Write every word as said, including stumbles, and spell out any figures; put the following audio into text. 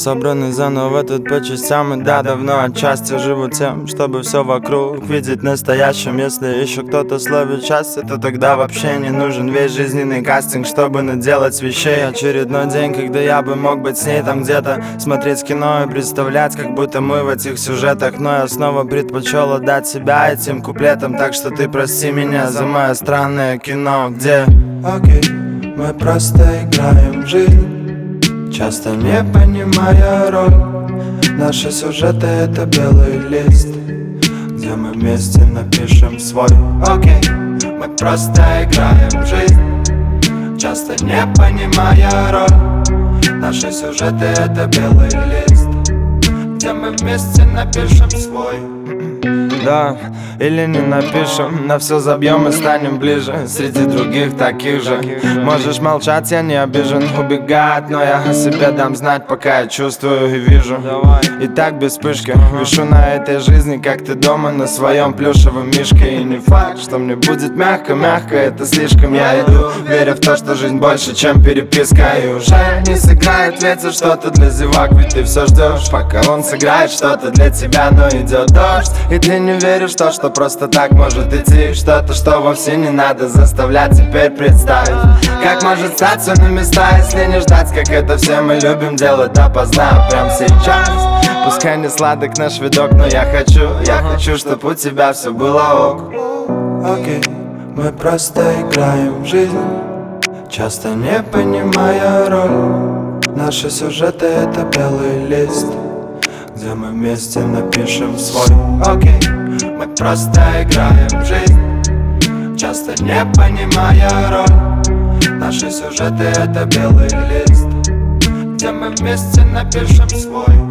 Собраны заново тут по частям, и да, давно отчасти живу тем, чтобы все вокруг видеть настоящим. Если еще кто-то словит счастье, то тогда вообще не нужен весь жизненный кастинг, чтобы наделать вещей. Очередной день, когда я бы мог быть с ней там где-то, смотреть кино и представлять, как будто мы в этих сюжетах. Но я снова предпочел отдать себя этим куплетам, так что ты прости меня за мое странное кино, где окей, okay, мы просто играем в жизнь, часто не понимая роль. Наши сюжеты — это белый лист, где мы вместе напишем свой. Окей, okay, мы просто играем в жизнь, часто не понимая роль. Наши сюжеты — это белый лист, где мы вместе напишем свой. Да, или не напишем, на все забьем и станем ближе среди других таких же. Можешь молчать, я не обижен, убегать, но я о себе дам знать, пока я чувствую и вижу. И так без вспышки вишу на этой жизни, как ты дома на своем плюшевом мишке. И не факт, что мне будет мягко-мягко, это слишком. Я иду, веря в то, что жизнь больше, чем переписка. И уже не сыграет ветер что-то для зевак, ведь ты все ждешь, пока он сыграет что-то для тебя. Но идет дождь, и ты не веришь в то, что просто так может идти. Что-то, что вовсе не надо заставлять теперь представить, как может стать все на места, если не ждать, как это все мы любим делать допоздна. Прям сейчас, пускай не сладок наш видок, но я хочу, я хочу, чтоб у тебя все было ок. Окей, okay, мы просто играем в жизнь, часто не понимая роль. Наши сюжеты — это белый лист, где мы вместе напишем свой. Окей, okay, мы просто играем в жизнь, часто не понимая роль. Наши сюжеты — это белый лист, где мы вместе напишем свой.